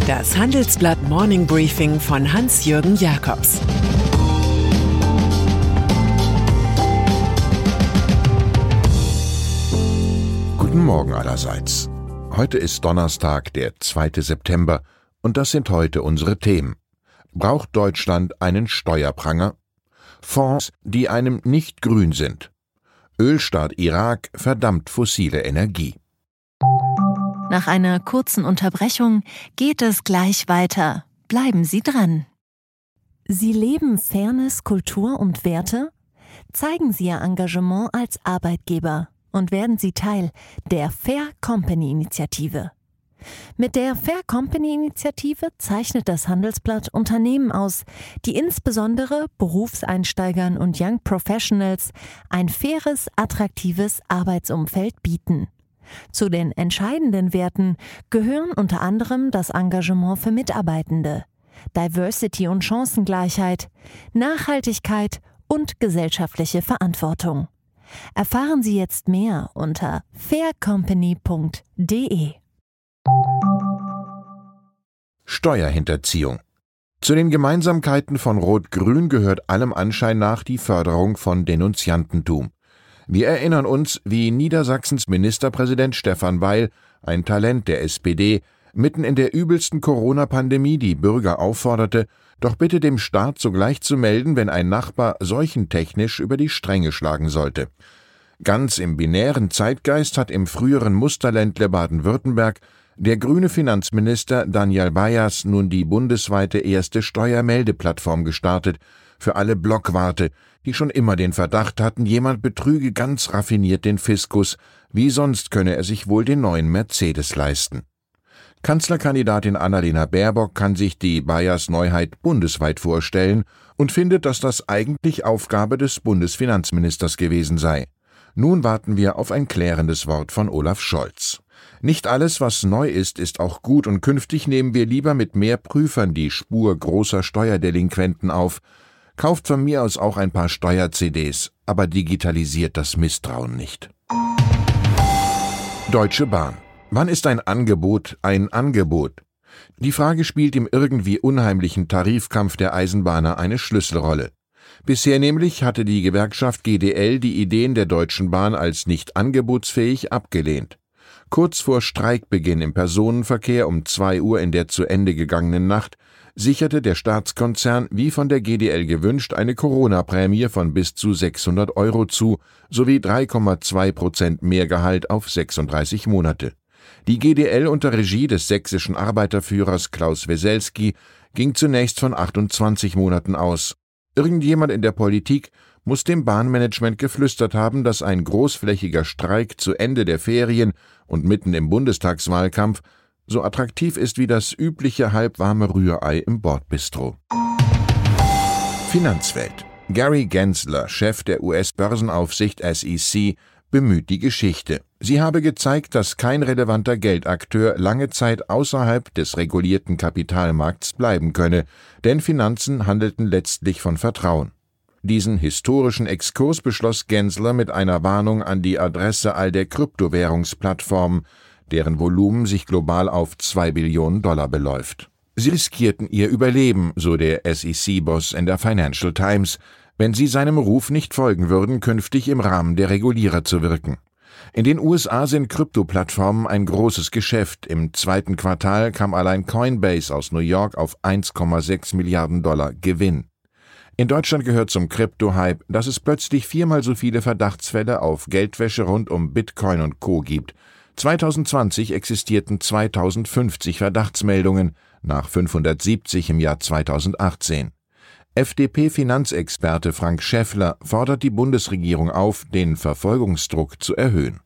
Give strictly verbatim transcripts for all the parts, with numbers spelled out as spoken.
Das Handelsblatt Morning Briefing von Hans-Jürgen Jakobs. Guten Morgen allerseits. Heute ist Donnerstag, der zweite September, und das sind heute unsere Themen. Braucht Deutschland einen Steuerpranger? Fonds, die einem nicht grün sind. Ölstaat Irak verdammt fossile Energie. Nach einer kurzen Unterbrechung geht es gleich weiter. Bleiben Sie dran. Sie leben Fairness, Kultur und Werte? Zeigen Sie Ihr Engagement als Arbeitgeber und werden Sie Teil der Fair Company Initiative. Mit der Fair Company Initiative zeichnet das Handelsblatt Unternehmen aus, die insbesondere Berufseinsteigern und Young Professionals ein faires, attraktives Arbeitsumfeld bieten. Zu den entscheidenden Werten gehören unter anderem das Engagement für Mitarbeitende, Diversity und Chancengleichheit, Nachhaltigkeit und gesellschaftliche Verantwortung. Erfahren Sie jetzt mehr unter fair company punkt de. Steuerhinterziehung. Zu den Gemeinsamkeiten von Rot-Grün gehört allem Anschein nach die Förderung von Denunziantentum. Wir erinnern uns, wie Niedersachsens Ministerpräsident Stefan Weil, ein Talent der S P D, mitten in der übelsten Corona-Pandemie die Bürger aufforderte, doch bitte dem Staat sogleich zu melden, wenn ein Nachbar seuchentechnisch über die Stränge schlagen sollte. Ganz im binären Zeitgeist hat im früheren Musterländle Baden-Württemberg der grüne Finanzminister Daniel Bayers nun die bundesweite erste Steuermeldeplattform gestartet, für alle Blockwarte, die schon immer den Verdacht hatten, jemand betrüge ganz raffiniert den Fiskus, wie sonst könne er sich wohl den neuen Mercedes leisten. Kanzlerkandidatin Annalena Baerbock kann sich die Bayers-Neuheit bundesweit vorstellen und findet, dass das eigentlich Aufgabe des Bundesfinanzministers gewesen sei. Nun warten wir auf ein klärendes Wort von Olaf Scholz. Nicht alles, was neu ist, ist auch gut, und künftig nehmen wir lieber mit mehr Prüfern die Spur großer Steuerdelinquenten auf. Kauft von mir aus auch ein paar Steuer-C Ds, aber digitalisiert das Misstrauen nicht. Deutsche Bahn. Wann ist ein Angebot ein Angebot? Die Frage spielt im irgendwie unheimlichen Tarifkampf der Eisenbahner eine Schlüsselrolle. Bisher nämlich hatte die Gewerkschaft G D L die Ideen der Deutschen Bahn als nicht angebotsfähig abgelehnt. Kurz vor Streikbeginn im Personenverkehr um zwei Uhr in der zu Ende gegangenen Nacht sicherte der Staatskonzern, wie von der G D L gewünscht, eine Corona-Prämie von bis zu sechshundert Euro zu, sowie drei Komma zwei Prozent mehr Gehalt auf sechsunddreißig Monate. Die G D L unter Regie des sächsischen Arbeiterführers Klaus Weselski ging zunächst von achtundzwanzig Monaten aus. Irgendjemand in der Politik muss dem Bahnmanagement geflüstert haben, dass ein großflächiger Streik zu Ende der Ferien und mitten im Bundestagswahlkampf so attraktiv ist wie das übliche halbwarme Rührei im Bordbistro. Finanzwelt. Gary Gensler, Chef der U S-Börsenaufsicht S E C, bemüht die Geschichte. Sie habe gezeigt, dass kein relevanter Geldakteur lange Zeit außerhalb des regulierten Kapitalmarkts bleiben könne, denn Finanzen handelten letztlich von Vertrauen. Diesen historischen Exkurs beschloss Gensler mit einer Warnung an die Adresse all der Kryptowährungsplattformen, deren Volumen sich global auf zwei Billionen Dollar beläuft. Sie riskierten ihr Überleben, so der S E C-Boss in der Financial Times, wenn sie seinem Ruf nicht folgen würden, künftig im Rahmen der Regulierer zu wirken. In den U S A sind Kryptoplattformen ein großes Geschäft. Im zweiten Quartal kam allein Coinbase aus New York auf eins Komma sechs Milliarden Dollar Gewinn. In Deutschland gehört zum Krypto-Hype, dass es plötzlich viermal so viele Verdachtsfälle auf Geldwäsche rund um Bitcoin und Co. gibt. zweitausendzwanzig existierten zweitausendfünfzig Verdachtsmeldungen, nach fünfhundertsiebzig im Jahr zweitausendachtzehn. F D P-Finanzexperte Frank Schäffler fordert die Bundesregierung auf, den Verfolgungsdruck zu erhöhen.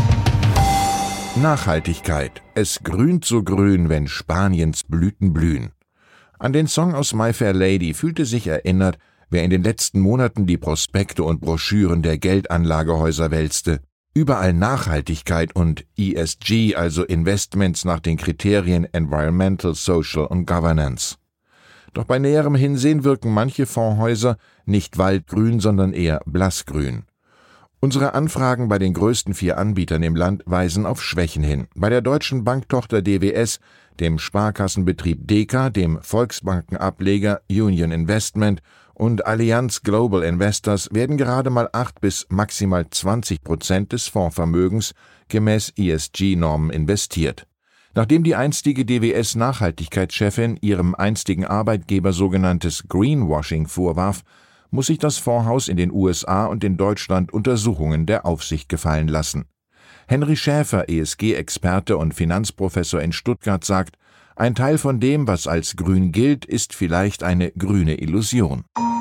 Nachhaltigkeit. Es grünt so grün, wenn Spaniens Blüten blühen. An den Song aus My Fair Lady fühlte sich erinnert, wer in den letzten Monaten die Prospekte und Broschüren der Geldanlagehäuser wälzte. Überall Nachhaltigkeit und E S G, also Investments nach den Kriterien Environmental, Social und Governance. Doch bei näherem Hinsehen wirken manche Fondshäuser nicht waldgrün, sondern eher blassgrün. Unsere Anfragen bei den größten vier Anbietern im Land weisen auf Schwächen hin. Bei der deutschen Banktochter D W S, dem Sparkassenbetrieb Deka, dem Volksbankenableger Union Investment und Allianz Global Investors werden gerade mal acht bis maximal zwanzig Prozent des Fondsvermögens gemäß E S G-Normen investiert. Nachdem die einstige D W S-Nachhaltigkeitschefin ihrem einstigen Arbeitgeber sogenanntes Greenwashing vorwarf, muss sich das Fondshaus in den U S A und in Deutschland Untersuchungen der Aufsicht gefallen lassen. Henry Schäfer, E S G-Experte und Finanzprofessor in Stuttgart, sagt, ein Teil von dem, was als grün gilt, ist vielleicht eine grüne Illusion.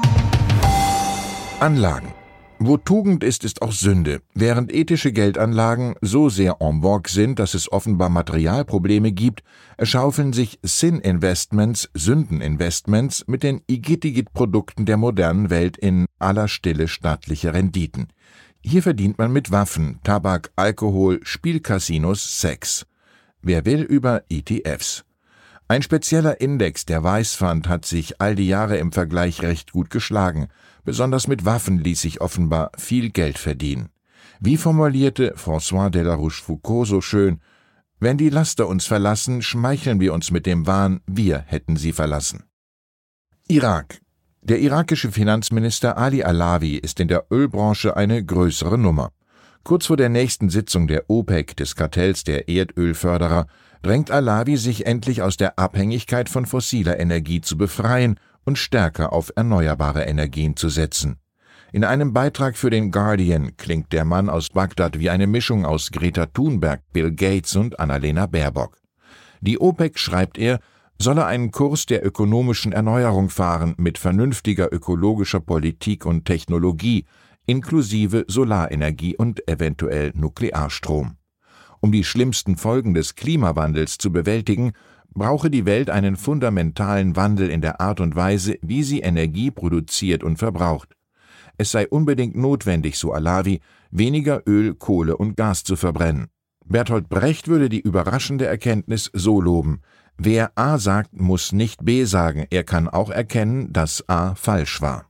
Anlagen. Wo Tugend ist, ist auch Sünde. Während ethische Geldanlagen so sehr en vogue sind, dass es offenbar Materialprobleme gibt, erschaufeln sich Sin-Investments, Sündeninvestments mit den Igitt-Igitt-Produkten der modernen Welt in aller Stille staatliche Renditen. Hier verdient man mit Waffen, Tabak, Alkohol, Spielcasinos, Sex. Wer will über E T Fs? Ein spezieller Index, der Weißfund, hat sich all die Jahre im Vergleich recht gut geschlagen. Besonders mit Waffen ließ sich offenbar viel Geld verdienen. Wie formulierte François de la Rochefoucauld so schön: Wenn die Laster uns verlassen, schmeicheln wir uns mit dem Wahn, wir hätten sie verlassen. Irak. Der irakische Finanzminister Ali Alawi ist in der Ölbranche eine größere Nummer. Kurz vor der nächsten Sitzung der OPEC, des Kartells der Erdölförderer, drängt Alawi sich endlich aus der Abhängigkeit von fossiler Energie zu befreien und stärker auf erneuerbare Energien zu setzen. In einem Beitrag für den Guardian klingt der Mann aus Bagdad wie eine Mischung aus Greta Thunberg, Bill Gates und Annalena Baerbock. Die OPEC, schreibt er, solle einen Kurs der ökonomischen Erneuerung fahren mit vernünftiger ökologischer Politik und Technologie, inklusive Solarenergie und eventuell Nuklearstrom. Um die schlimmsten Folgen des Klimawandels zu bewältigen, brauche die Welt einen fundamentalen Wandel in der Art und Weise, wie sie Energie produziert und verbraucht. Es sei unbedingt notwendig, so Alawi, weniger Öl, Kohle und Gas zu verbrennen. Bertolt Brecht würde die überraschende Erkenntnis so loben: Wer A sagt, muss nicht B sagen. Er kann auch erkennen, dass A falsch war.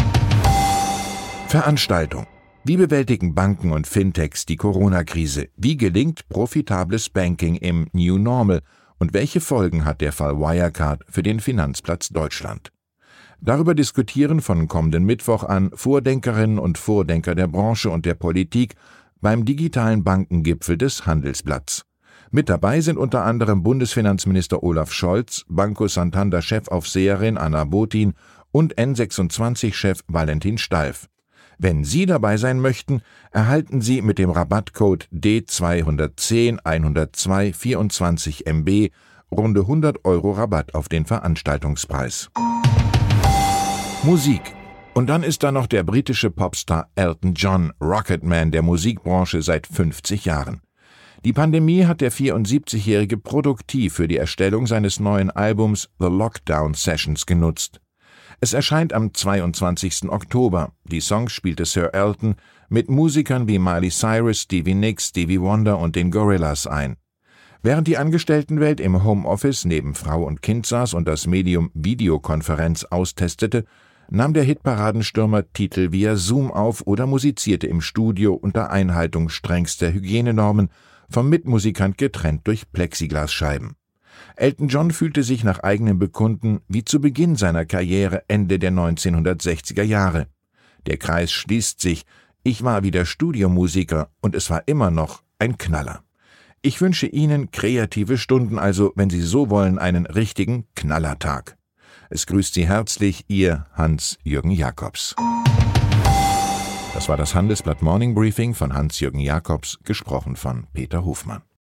Veranstaltung. Wie bewältigen Banken und Fintechs die Corona-Krise? Wie gelingt profitables Banking im New Normal? Und welche Folgen hat der Fall Wirecard für den Finanzplatz Deutschland? Darüber diskutieren von kommenden Mittwoch an Vordenkerinnen und Vordenker der Branche und der Politik beim digitalen Bankengipfel des Handelsblatts. Mit dabei sind unter anderem Bundesfinanzminister Olaf Scholz, Banco Santander-Chefaufseherin Anna Botin und N sechsundzwanzig-Chef Valentin Stalf. Wenn Sie dabei sein möchten, erhalten Sie mit dem Rabattcode D zweihundertzehn hundertzwei vierundzwanzig M B runde hundert Euro Rabatt auf den Veranstaltungspreis. Musik. Und dann ist da noch der britische Popstar Elton John, Rocketman der Musikbranche seit fünfzig Jahren. Die Pandemie hat der vierundsiebzigjährige produktiv für die Erstellung seines neuen Albums The Lockdown Sessions genutzt. Es erscheint am zweiundzwanzigsten Oktober. Die Songs spielte Sir Elton mit Musikern wie Miley Cyrus, Stevie Nicks, Stevie Wonder und den Gorillaz ein. Während die Angestelltenwelt im Homeoffice neben Frau und Kind saß und das Medium Videokonferenz austestete, nahm der Hitparadenstürmer Titel via Zoom auf oder musizierte im Studio unter Einhaltung strengster Hygienenormen, vom Mitmusikant getrennt durch Plexiglasscheiben. Elton John fühlte sich nach eigenem Bekunden wie zu Beginn seiner Karriere Ende der neunzehnhundertsechziger Jahre. Der Kreis schließt sich, ich war wieder Studiomusiker und es war immer noch ein Knaller. Ich wünsche Ihnen kreative Stunden, also wenn Sie so wollen, einen richtigen Knallertag. Es grüßt Sie herzlich, Ihr Hans-Jürgen Jakobs. Das war das Handelsblatt Morning Briefing von Hans-Jürgen Jakobs, gesprochen von Peter Hofmann.